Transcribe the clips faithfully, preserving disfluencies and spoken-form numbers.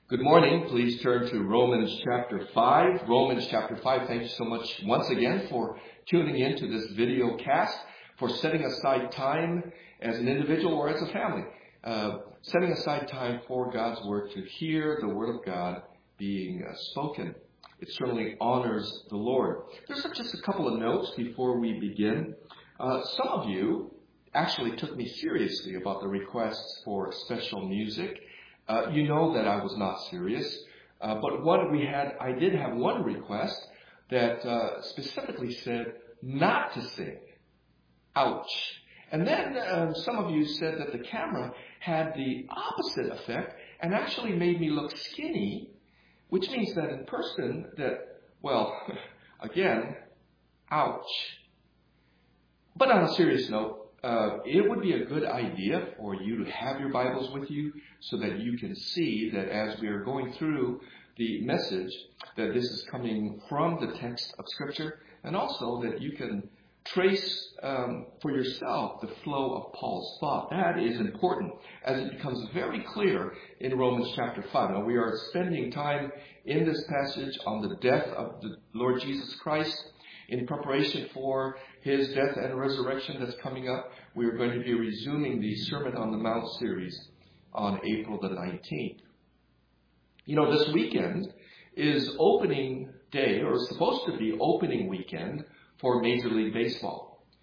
Good morning. Please turn to Romans chapter five. Romans chapter five. Thank you so much once again for tuning in to this video cast, for setting aside time as an individual or as a family, uh, setting aside time for God's Word, to hear the Word of God being uh, spoken. It certainly honors the Lord. There's just a couple of notes before we begin. Uh, some of you actually took me seriously about the requests for special music. Uh, you know that I was not serious, uh, but what we had, I did have one request that uh, specifically said not to sing. Ouch. And then uh, some of you said that the camera had the opposite effect and actually made me look skinny, which means that in person that, well, again, ouch. But on a serious note, Uh, it would be a good idea for you to have your Bibles with you so that you can see that as we are going through the message, that this is coming from the text of Scripture, and also that you can trace um, for yourself the flow of Paul's thought. That is important, as it becomes very clear in Romans chapter five. Now, we are spending time in this passage on the death of the Lord Jesus Christ. In preparation for his death and resurrection that's coming up, we are going to be resuming the Sermon on the Mount series on April the nineteenth. You know, this weekend is opening day, or is supposed to be opening weekend for Major League Baseball.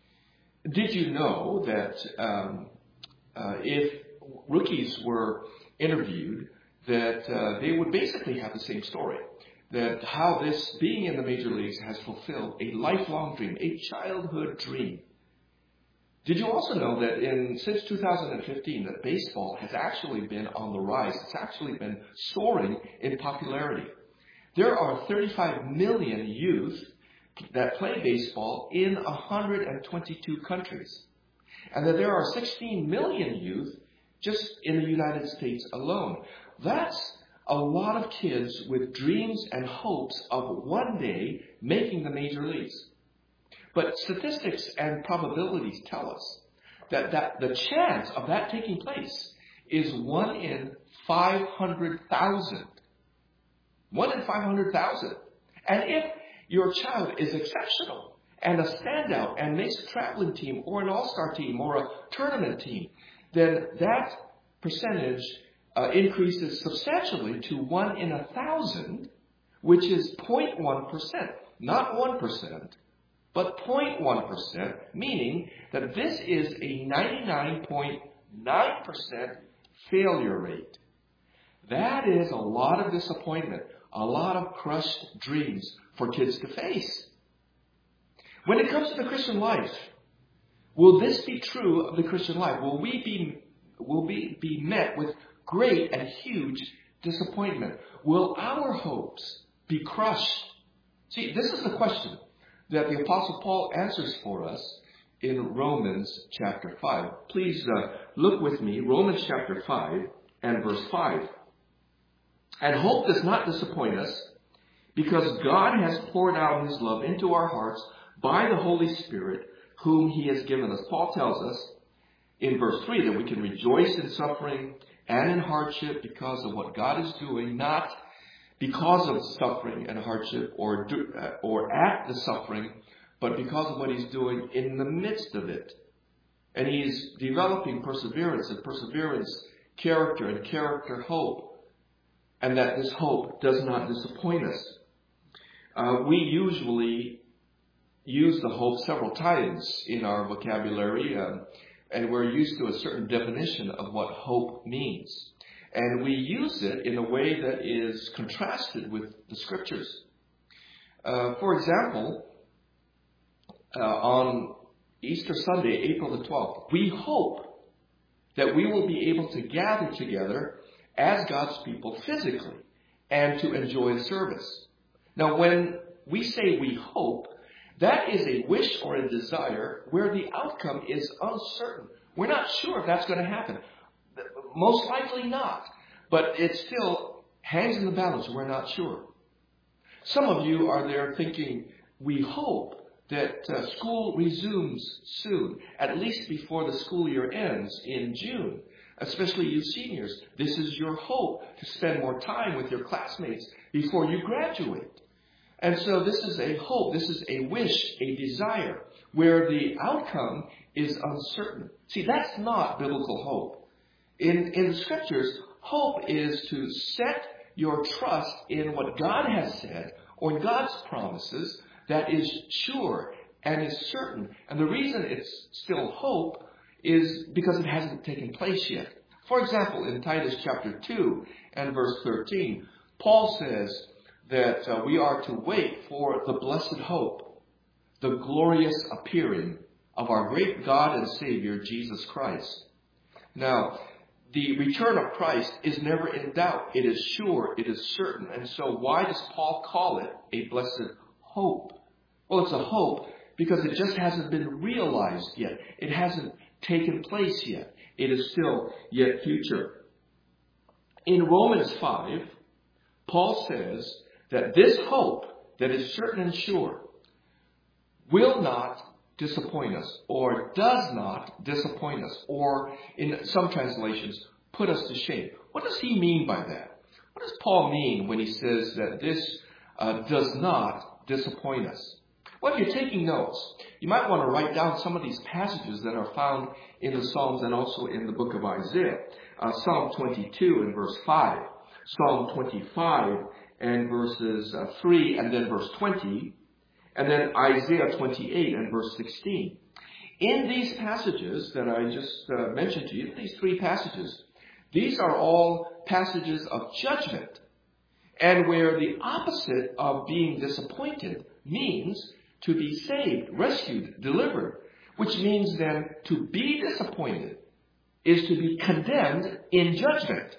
Did you know that um, uh, if rookies were interviewed, that uh, they would basically have the same story? That how this being in the major leagues has fulfilled a lifelong dream, a childhood dream. Did you also know that in since two thousand fifteen that baseball has actually been on the rise? It's actually been soaring in popularity. There are thirty-five million youth that play baseball in one hundred twenty-two countries. And that there are sixteen million youth just in the United States alone. That's a lot of kids with dreams and hopes of one day making the major leagues. But statistics and probabilities tell us that, that the chance of that taking place is one in five hundred thousand. One in five hundred thousand. And if your child is exceptional and a standout and makes a traveling team or an all-star team or a tournament team, then that percentage Uh, increases substantially to one in a thousand, which is zero point one percent. Not one percent, but zero point one percent, meaning that this is a ninety-nine point nine percent failure rate. That is a lot of disappointment, a lot of crushed dreams for kids to face. When it comes to the Christian life, will this be true of the Christian life? Will we be, will we be met with great and huge disappointment? Will our hopes be crushed? See, this is the question that the Apostle Paul answers for us in Romans chapter five. Please uh, look with me, Romans chapter five and verse five. And hope does not disappoint us, because God has poured out his love into our hearts by the Holy Spirit, whom he has given us. Paul tells us in verse three that we can rejoice in suffering and in hardship because of what God is doing, not because of suffering and hardship or do, uh, or at the suffering, but because of what he's doing in the midst of it. And he's developing perseverance, and perseverance, character, and character, hope. And that this hope does not disappoint us. Uh, we usually use the hope several times in our vocabulary, um, and we're used to a certain definition of what hope means. And we use it in a way that is contrasted with the Scriptures. Uh, for example, uh, on Easter Sunday, April the twelfth, we hope that we will be able to gather together as God's people physically and to enjoy the service. Now, when we say we hope, that is a wish or a desire where the outcome is uncertain. We're not sure if that's going to happen. Most likely not. But it still hangs in the balance. We're not sure. Some of you are there thinking, we hope that uh, school resumes soon, at least before the school year ends in June. especially you seniors. This is your hope to spend more time with your classmates before you graduate. And so this is a hope, this is a wish, a desire, where the outcome is uncertain. See, that's not biblical hope. In, in the Scriptures, hope is to set your trust in what God has said or in God's promises that is sure and is certain. And the reason it's still hope is because it hasn't taken place yet. For example, in Titus chapter two and verse thirteen, Paul says that uh, we are to wait for the blessed hope, the glorious appearing of our great God and Savior, Jesus Christ. Now, the return of Christ is never in doubt. It is sure. It is certain. And so why does Paul call it a blessed hope? Well, it's a hope because it just hasn't been realized yet. It hasn't taken place yet. It is still yet future. In Romans five, Paul says that this hope that is certain and sure will not disappoint us, or does not disappoint us, or in some translations, put us to shame. What does he mean by that? What does Paul mean when he says that this uh, does not disappoint us? Well, if you're taking notes, you might want to write down some of these passages that are found in the Psalms and also in the book of Isaiah. Uh, Psalm twenty-two and verse five, Psalm twenty-five and verses uh, three and then verse twenty, and then Isaiah twenty-eight and verse sixteen. In these passages that I just uh, mentioned to you, these three passages, these are all passages of judgment, and where the opposite of being disappointed means to be saved, rescued, delivered, which means then to be disappointed is to be condemned in judgment.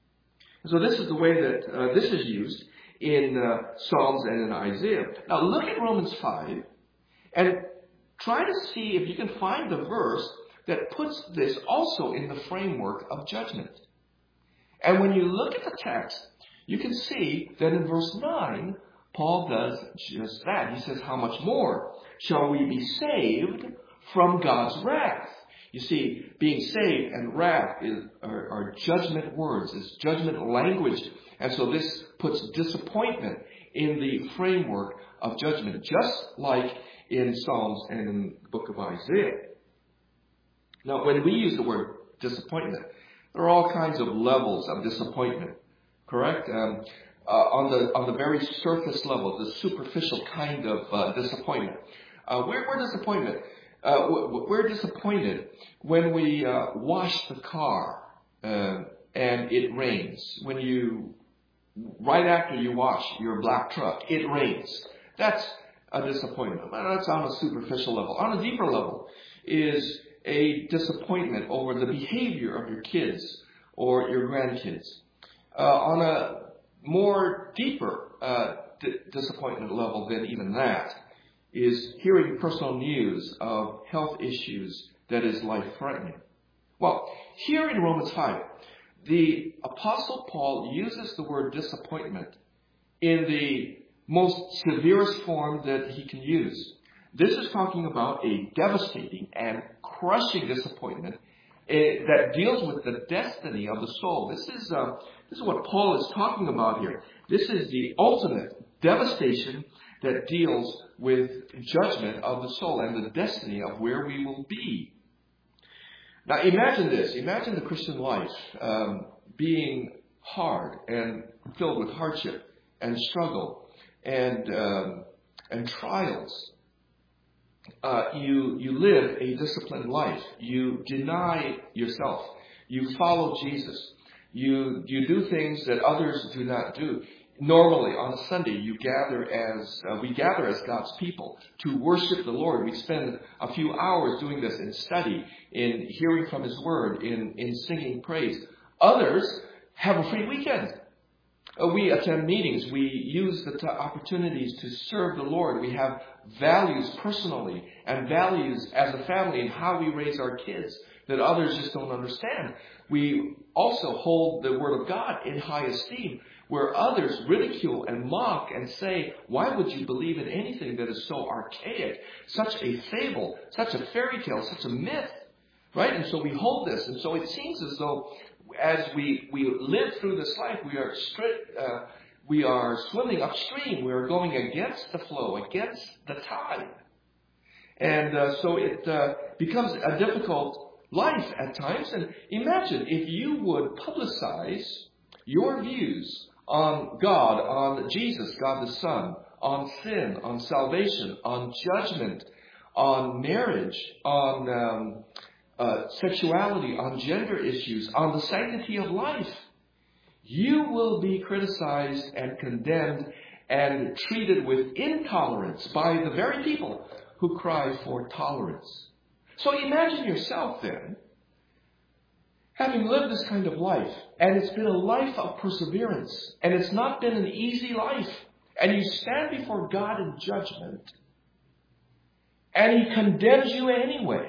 So this is the way that uh, this is used in uh, Psalms and in Isaiah. Now look at Romans five and try to see if you can find the verse that puts this also in the framework of judgment. And when you look at the text, you can see that in verse nine, Paul does just that. He says, how much more shall we be saved from God's wrath? You see, being saved and wrath is, are, are judgment words. It's judgment language. And so this puts disappointment in the framework of judgment, just like in Psalms and in the book of Isaiah. Now, when we use the word disappointment, there are all kinds of levels of disappointment, correct? Um, uh, on the on the very surface level, the superficial kind of uh, disappointment. Uh, we're, we're disappointed. Uh, we're disappointed when we uh, wash the car uh, and it rains. When you, right after you wash your black truck, it rains. That's a disappointment. That's on a superficial level. On a deeper level is a disappointment over the behavior of your kids or your grandkids. Uh, on a more deeper uh, d- disappointment level than even that is hearing personal news of health issues that is life-threatening. Well, here in Romans five, the Apostle Paul uses the word disappointment in the most severest form that he can use. This is talking about a devastating and crushing disappointment uh, that deals with the destiny of the soul. This is uh, this is what Paul is talking about here. This is the ultimate devastation that deals with judgment of the soul and the destiny of where we will be. Now imagine this. Imagine the Christian life um, being hard and filled with hardship and struggle and um, and trials. Uh, you you live a disciplined life. You deny yourself. You follow Jesus. You you do things that others do not do. Normally on a Sunday, you gather as uh, we gather as God's people to worship the Lord. We spend a few hours doing this in study, in hearing from His Word, in in singing praise. Others have a free weekend. Uh, we attend meetings. We use the t- opportunities to serve the Lord. We have values personally and values as a family in how we raise our kids that others just don't understand. We also hold the Word of God in high esteem, where others ridicule and mock and say, why would you believe in anything that is so archaic, such a fable, such a fairy tale, such a myth? Right? And so we hold this. And so it seems as though as we, we live through this life, we are strict, uh, we are swimming upstream. We are going against the flow, against the tide. And uh, so it uh, becomes a difficult life at times. And imagine if you would publicize your views on God, on Jesus, God the Son, on sin, on salvation, on judgment, on marriage, on um, uh, sexuality, on gender issues, on the sanctity of life. You will be criticized and condemned and treated with intolerance by the very people who cry for tolerance. So imagine yourself then, having lived this kind of life, and it's been a life of perseverance, and it's not been an easy life, and you stand before God in judgment, and He condemns you anyway.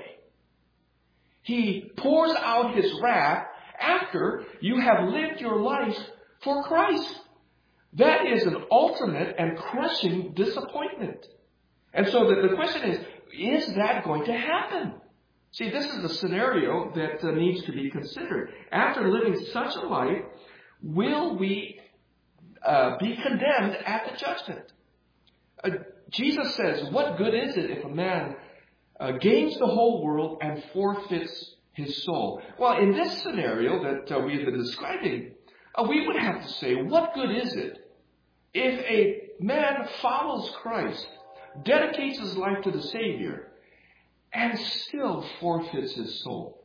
He pours out His wrath after you have lived your life for Christ. That is an ultimate and crushing disappointment. And so the, the question is, is that going to happen? See, this is the scenario that uh, needs to be considered. After living such a life, will we uh, be condemned at the judgment? Uh, Jesus says, what good is it if a man uh, gains the whole world and forfeits his soul? Well, in this scenario that uh, we have been describing, uh, we would have to say, what good is it if a man follows Christ, dedicates his life to the Savior, and still forfeits his soul?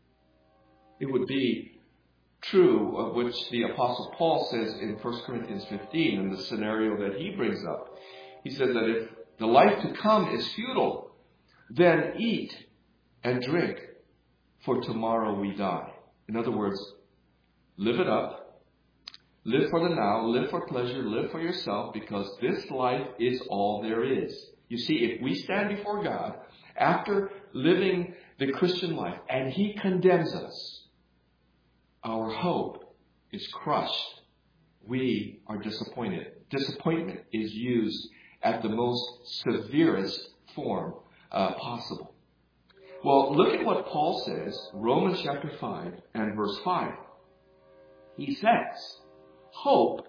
It would be true of which the Apostle Paul says in First Corinthians fifteen, in the scenario that he brings up. He says that if the life to come is futile, then eat and drink, for tomorrow we die. In other words, live it up, live for the now, live for pleasure, live for yourself, because this life is all there is. You see, if we stand before God after living the Christian life and He condemns us, our hope is crushed. We are disappointed. Disappointment is used at the most severest form uh, possible. Well, look at what Paul says, Romans chapter five and verse five. He says, hope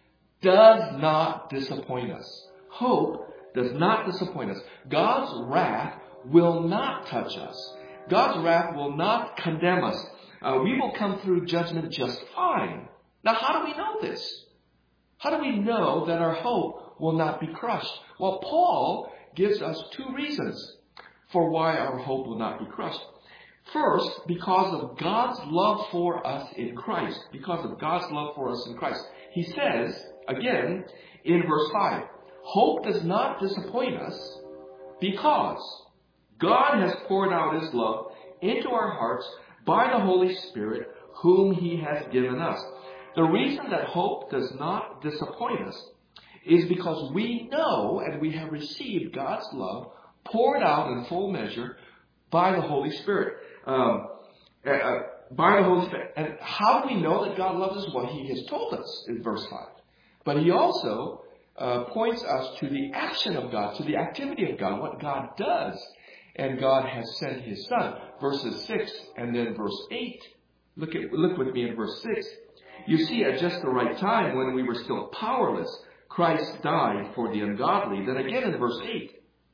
does not disappoint us. Hope does not disappoint us. God's wrath will not touch us. God's wrath will not condemn us. Uh, we will come through judgment just fine. Now, how do we know this? How do we know that our hope will not be crushed? Well, Paul gives us two reasons for why our hope will not be crushed. First, because of God's love for us in Christ. Because of God's love for us in Christ. He says, again, in verse five, hope does not disappoint us because God has poured out His love into our hearts by the Holy Spirit, whom He has given us. The reason that hope does not disappoint us is because we know and we have received God's love poured out in full measure by the Holy Spirit. Um, uh, by the Holy Spirit. And how do we know that God loves us? Well, He has told us in verse five. But He also uh, points us to the action of God, to the activity of God, what God does. And God has sent His Son. Verses six and then verse eight. Look at look with me in verse six. You see, at just the right time, when we were still powerless, Christ died for the ungodly. Then again in verse eight.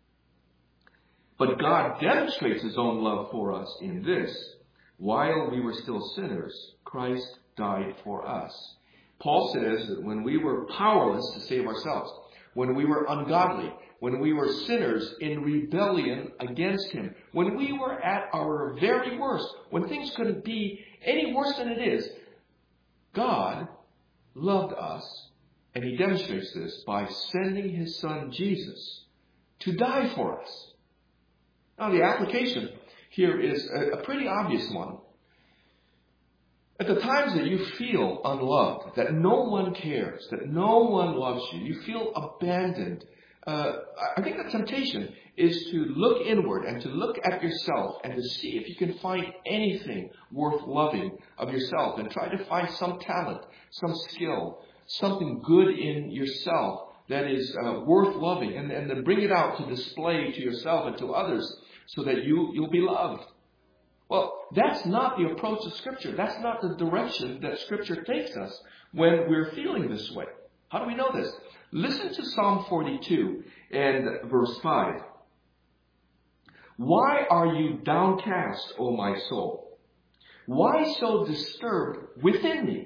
But God demonstrates His own love for us in this. While we were still sinners, Christ died for us. Paul says that when we were powerless to save ourselves, when we were ungodly, when we were sinners in rebellion against Him, when we were at our very worst, when things couldn't be any worse than it is, God loved us, and He demonstrates this by sending His Son Jesus to die for us. Now, the application here is a, a pretty obvious one. At the times that you feel unloved, that no one cares, that no one loves you, you feel abandoned, uh, I think the temptation is to look inward and to look at yourself and to see if you can find anything worth loving of yourself, and try to find some talent, some skill, something good in yourself that is uh, worth loving, and, and then bring it out to display to yourself and to others so that you, you'll be loved. Well, that's not the approach of Scripture. That's not the direction that Scripture takes us when we're feeling this way. How do we know this? Listen to Psalm forty-two and verse five. Why are you downcast, O my soul? Why so disturbed within me?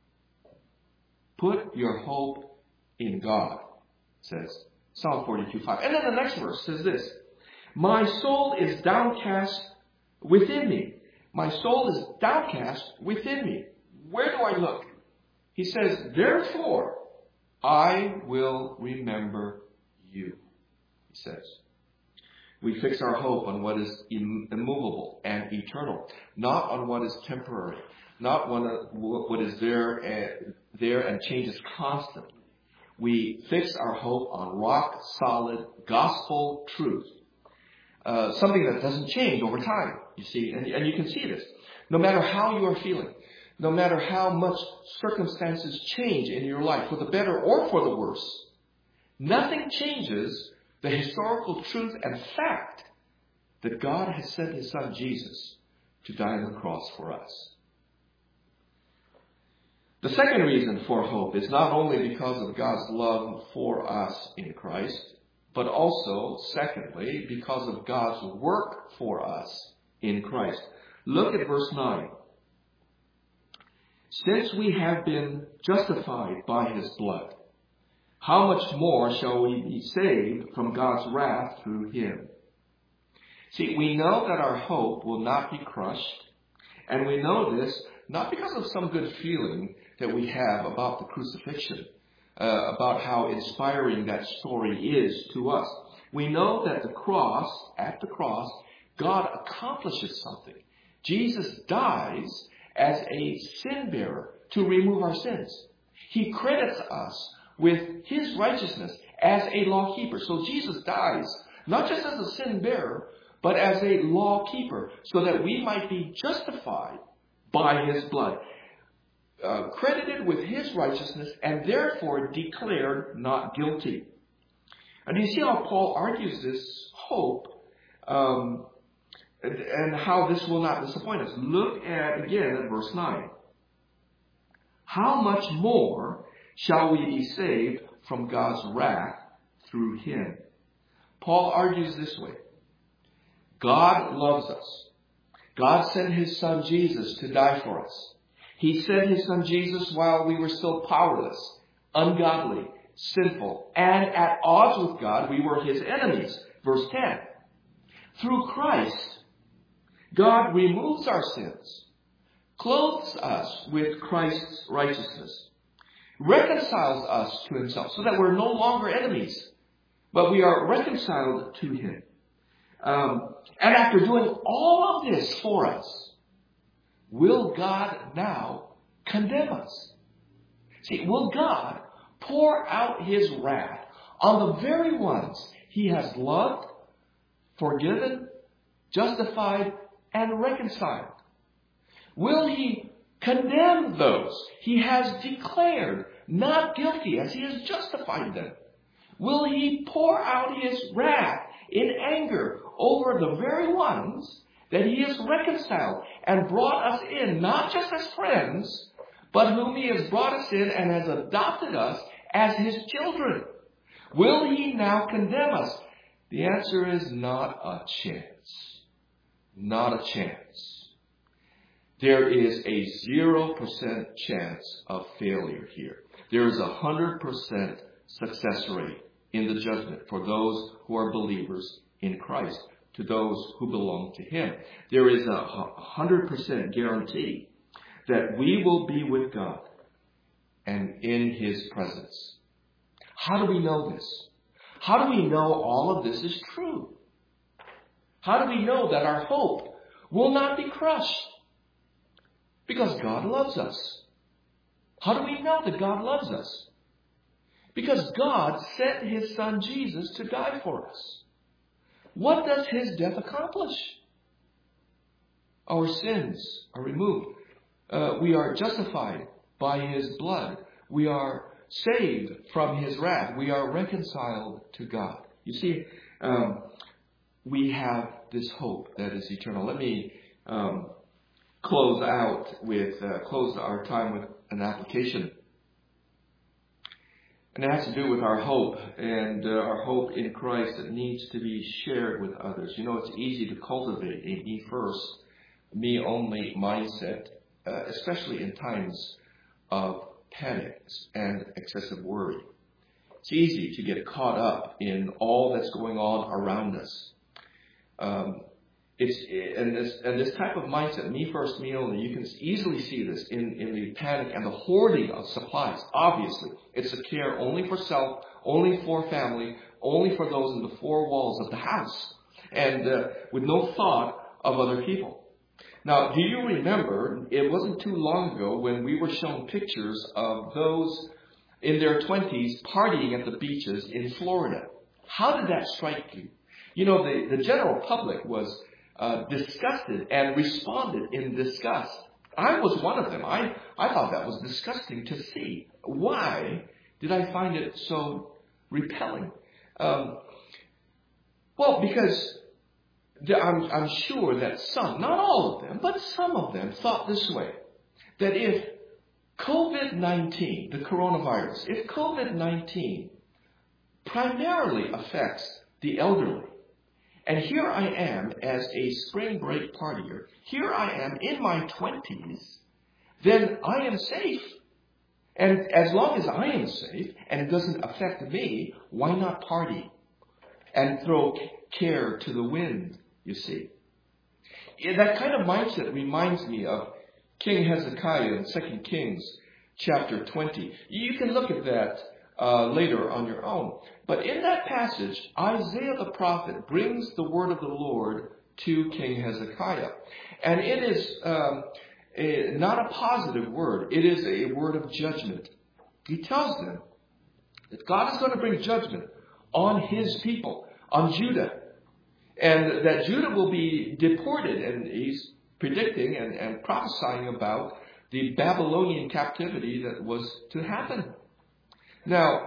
Put your hope in God, says Psalm forty-two five. And then the next verse says this. My soul is downcast within me. My soul is downcast within me. Where do I look? He says, therefore, I will remember you, he says. We fix our hope on what is immovable and eternal, not on what is temporary, not on what is there and, there and changes constantly. We fix our hope on rock-solid gospel truth, uh, something that doesn't change over time, you see, and, and you can see this. No matter how you are feeling, no matter how much circumstances change in your life, for the better or for the worse, nothing changes the historical truth and fact that God has sent His Son Jesus to die on the cross for us. The second reason for hope is not only because of God's love for us in Christ, but also, secondly, because of God's work for us in Christ. Look at verse nine. Since we have been justified by His blood, how much more shall we be saved from God's wrath through Him? See, we know that our hope will not be crushed, and we know this not because of some good feeling that we have about the crucifixion, uh, about how inspiring that story is to us. We know that the cross, at the cross, God accomplishes something. Jesus dies as a sin bearer to remove our sins. He credits us with His righteousness as a law keeper. So Jesus dies not just as a sin bearer, but as a law keeper, so that we might be justified by His blood, uh, credited with His righteousness, and therefore declared not guilty. And you see how Paul argues this hope, um, and, and how this will not disappoint us. Look at again at verse nine. How much more shall we be saved from God's wrath through Him? Paul argues this way. God loves us. God sent His Son Jesus to die for us. He sent His Son Jesus while we were still powerless, ungodly, sinful, and at odds with God. We were His enemies. Verse ten. Through Christ, God removes our sins, clothes us with Christ's righteousness, reconciles us to Himself so that we're no longer enemies, but we are reconciled to Him. Um, and after doing all of this for us, will God now condemn us? See, will God pour out His wrath on the very ones He has loved, forgiven, justified, and reconciled? Will He condemn those He has declared not guilty as He has justified them? Will He pour out His wrath in anger over the very ones that He has reconciled and brought us in, not just as friends, but whom He has brought us in and has adopted us as His children? Will He now condemn us? The answer is not a chance. Not a chance. There is a zero percent chance of failure here. There is a one hundred percent success rate in the judgment for those who are believers in Christ, to those who belong to Him. There is a one hundred percent guarantee that we will be with God and in His presence. How do we know this? How do we know all of this is true? How do we know that our hope will not be crushed? Because God loves us. How do we know that God loves us? Because God sent His Son Jesus to die for us. What does His death accomplish? Our sins are removed. Uh, we are justified by His blood. We are saved from His wrath. We are reconciled to God. You see, um, we have this hope that is eternal. Let me um, close out with, uh, close our time with an application. And it has to do with our hope and uh, our hope in Christ that needs to be shared with others. You know, it's easy to cultivate a me first, me only mindset, uh, especially in times of panic and excessive worry. It's easy to get caught up in all that's going on around us. Um, it's and this and this type of mindset, me first, me only. You can easily see this in, in the panic and the hoarding of supplies. Obviously, it's a care only for self, only for family, only for those in the four walls of the house, and uh, with no thought of other people. Now, do you remember? It wasn't too long ago when we were shown pictures of those in their twenties partying at the beaches in Florida. How did that strike you? You know, the, the general public was uh, disgusted and responded in disgust. I was one of them. I, I thought that was disgusting to see. Why did I find it so repelling? Um, well, because the, I'm, I'm sure that some, not all of them, but some of them thought this way, that if COVID nineteen, the coronavirus, if COVID nineteen primarily affects the elderly, and here I am as a spring break partier, here I am in my twenties, then I am safe. And as long as I am safe and it doesn't affect me, why not party and throw care to the wind, you see? That kind of mindset reminds me of King Hezekiah in Second Kings chapter twenty. You can look at that uh, later on your own. But in that passage, Isaiah the prophet brings the word of the Lord to King Hezekiah. And it is um, a, not a positive word. It is a word of judgment. He tells them that God is going to bring judgment on his people, on Judah. And that Judah will be deported. And he's predicting and, and prophesying about the Babylonian captivity that was to happen. Now,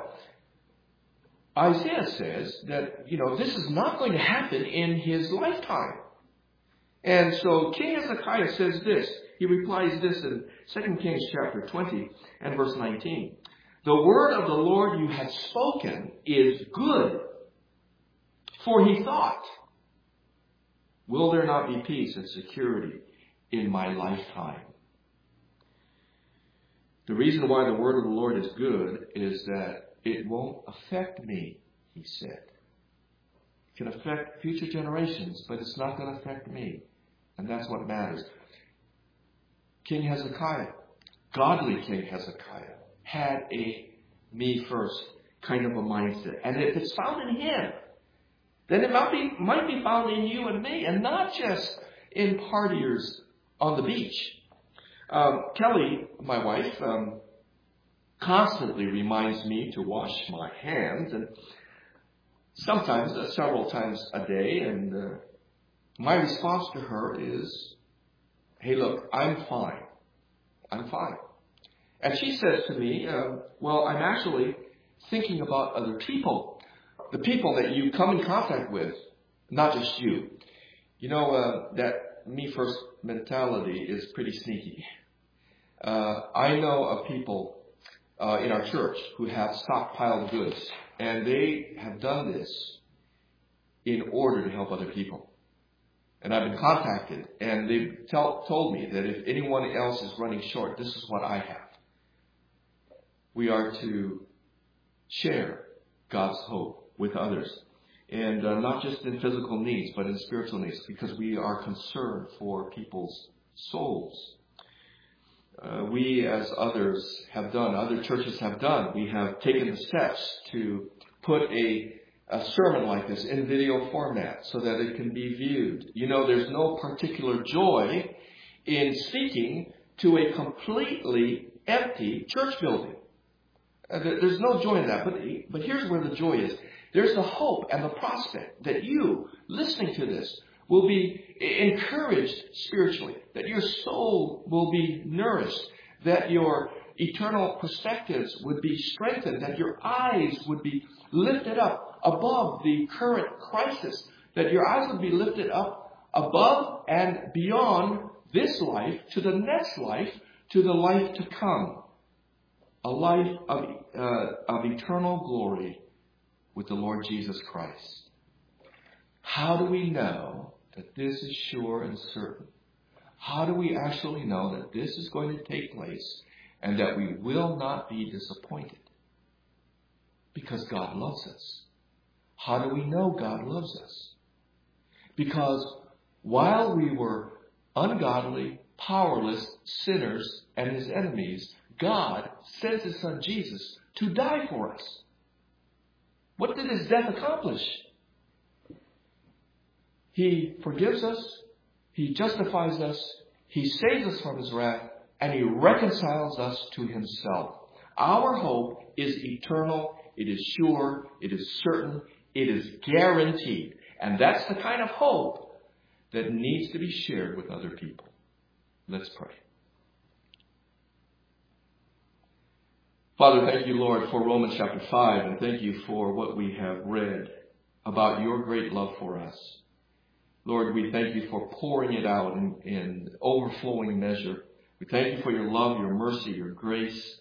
Isaiah says that, you know, this is not going to happen in his lifetime. And so King Hezekiah says this. He replies this in Second Kings chapter twenty and verse nineteen. The word of the Lord you had spoken is good. For he thought, will there not be peace and security in my lifetime? The reason why the word of the Lord is good is that it won't affect me, he said. It can affect future generations, but it's not going to affect me. And that's what matters. King Hezekiah, godly King Hezekiah, had a me first kind of a mindset. And if it's found in him, then it might be, might be found in you and me, and not just in partiers on the beach. Um, Kelly, my wife, um, constantly reminds me to wash my hands, and sometimes uh, several times a day. And uh, my response to her is, "Hey, look, I'm fine. I'm fine." And she says to me, uh, "Well, I'm actually thinking about other people, the people that you come in contact with, not just you." You know, uh, that me first mentality is pretty sneaky. Uh, I know of people uh, in our church who have stockpiled goods, and they have done this in order to help other people. And I've been contacted, and they've tell, told me that if anyone else is running short, this is what I have. We are to share God's hope with others. And uh, not just in physical needs, but in spiritual needs, because we are concerned for people's souls. Uh, we, as others have done, other churches have done, we have taken the steps to put a, a sermon like this in video format so that it can be viewed. You know, there's no particular joy in speaking to a completely empty church building. Uh, there's no joy in that. But, but here's where the joy is. There's the hope and the prospect that you, listening to this, will be encouraged spiritually, that your soul will be nourished, that your eternal perspectives would be strengthened, that your eyes would be lifted up above the current crisis, that your eyes would be lifted up above and beyond this life to the next life, to the life to come. A life of, uh, of eternal glory with the Lord Jesus Christ. How do we know that this is sure and certain? How do we actually know that this is going to take place and that we will not be disappointed? Because God loves us. How do we know God loves us? Because while we were ungodly, powerless sinners and his enemies, God sent his son Jesus to die for us. What did his death accomplish? He forgives us, he justifies us, he saves us from his wrath, and he reconciles us to himself. Our hope is eternal, it is sure, it is certain, it is guaranteed. And that's the kind of hope that needs to be shared with other people. Let's pray. Father, thank you, Lord, for Romans chapter five, and thank you for what we have read about your great love for us. Lord, we thank you for pouring it out in, in overflowing measure. We thank you for your love, your mercy, your grace,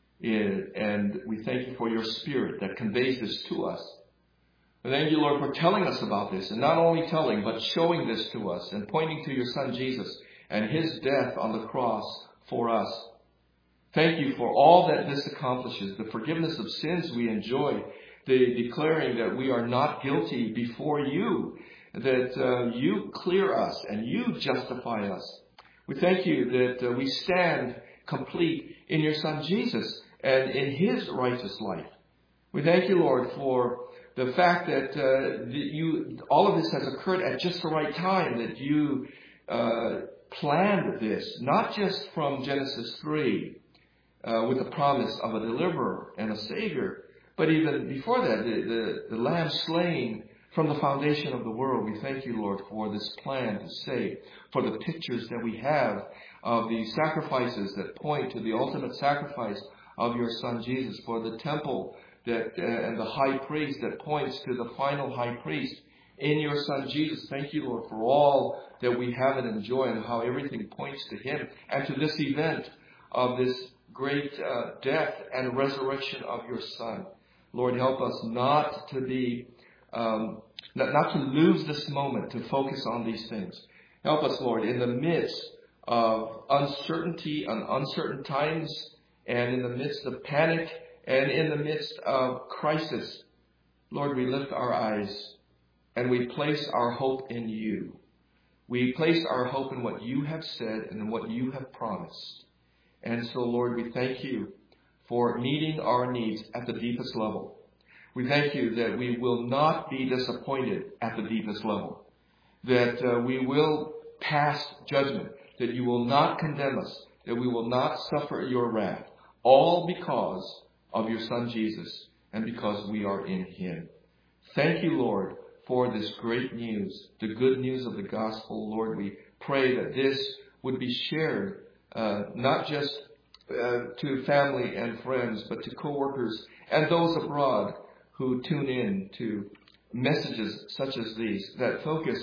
and we thank you for your Spirit that conveys this to us. We thank you, Lord, for telling us about this, and not only telling, but showing this to us, and pointing to your Son Jesus and his death on the cross for us. Thank you for all that this accomplishes, the forgiveness of sins we enjoy, the declaring that we are not guilty before you, that uh, you clear us and you justify us. We thank you that uh, we stand complete in your Son Jesus and in his righteous life. We thank you, Lord, for the fact that uh, you all of this has occurred at just the right time, that you uh, planned this, not just from Genesis three, Uh, with the promise of a deliverer and a savior. But even before that, the, the, the lamb slain from the foundation of the world. We thank you, Lord, for this plan to save, for the pictures that we have of the sacrifices that point to the ultimate sacrifice of your Son Jesus, for the temple that uh, and the high priest that points to the final high priest in your Son Jesus. Thank you, Lord, for all that we have and enjoy, and how everything points to him and to this event of this great uh, death and resurrection of your Son. Lord, help us not to be, um, not, not to lose this moment, to focus on these things. Help us, Lord, in the midst of uncertainty and uncertain times, and in the midst of panic, and in the midst of crisis. Lord, we lift our eyes and we place our hope in you. We place our hope in what you have said and in what you have promised. And so, Lord, we thank you for meeting our needs at the deepest level. We thank you that we will not be disappointed at the deepest level, that uh, we will pass judgment, that you will not condemn us, that we will not suffer your wrath, all because of your Son Jesus and because we are in him. Thank you, Lord, for this great news, the good news of the gospel. Lord, we pray that this would be shared Uh, not just uh, to family and friends, but to coworkers and those abroad who tune in to messages such as these that focus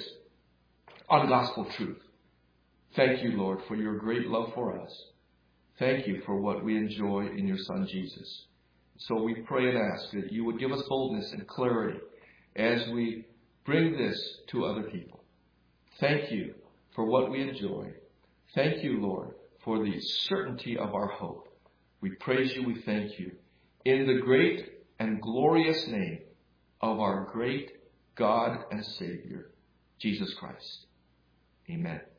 on gospel truth. Thank you, Lord, for your great love for us. Thank you for what we enjoy in your Son Jesus. So we pray and ask that you would give us boldness and clarity as we bring this to other people. Thank you for what we enjoy. Thank you, Lord, for the certainty of our hope. We praise you, we thank you, in the great and glorious name of our great God and Savior, Jesus Christ. Amen.